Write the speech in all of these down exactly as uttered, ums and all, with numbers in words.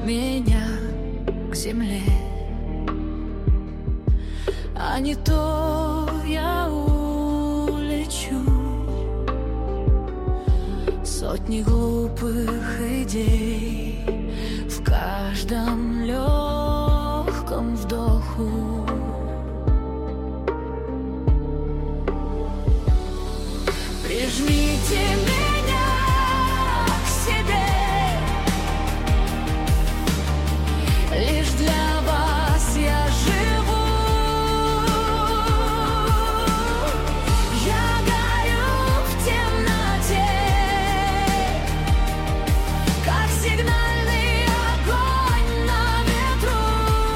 меня к земле, а не то я улечу. Сотни глупых идей в каждом легком вдоху. Прижмите меня к себе, лишь для вас я живу. Я горю в темноте, как сигнальный огонь на ветру.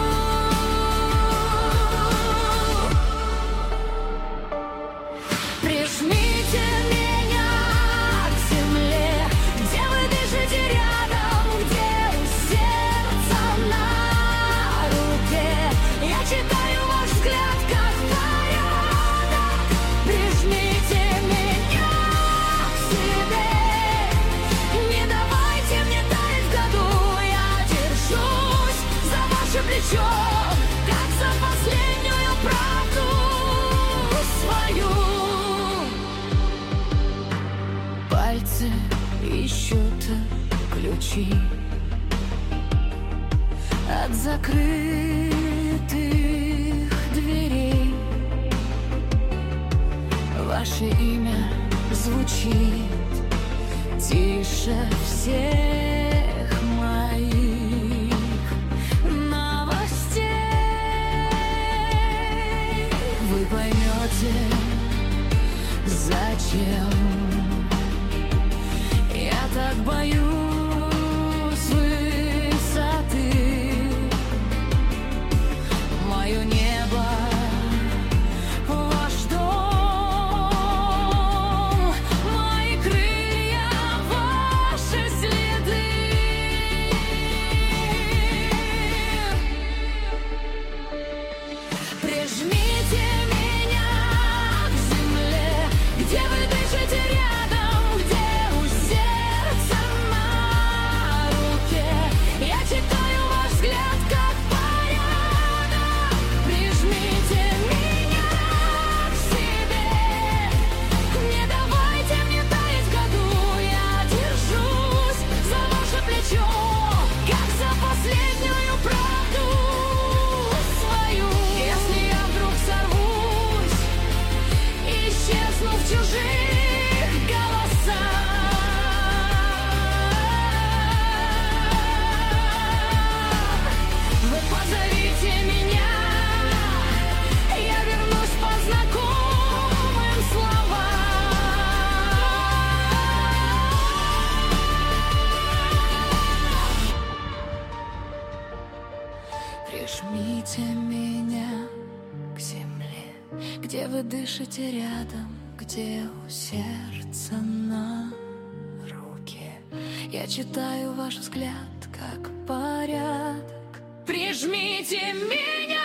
Прижмите меня к земле, где вы дышите рядом, где у сердца на руке. Я читаю ваш взгляд, как порядок. Прижмите меня к себе, не давайте мне таять в году. Я держусь за ваше плечо, как за последнюю правду свою. Пальцы ищут ключи от закрытых дверей. Ваше имя звучит тише всех моих новостей. Вы поймете, зачем я так боюсь высоты. Мое небо, ваш дом, мои крылья, ваши следы. Прижмите меня к земле, где вы дышите рядом, где у сердца на руке. Я читаю ваш взгляд, как порядок. Прижмите меня к себе, не давайте мне таять в году. Я держусь за ваше плечо, как за последнюю правду свою. Если я вдруг сорвусь, исчезну в чужих голосах, вы позовите меня, я вернусь по знакомым словам. Прижмите меня к земле, где вы дышите рядом, где у сердца на руке. Я читаю ваш взгляд, как порядок. Прижмите меня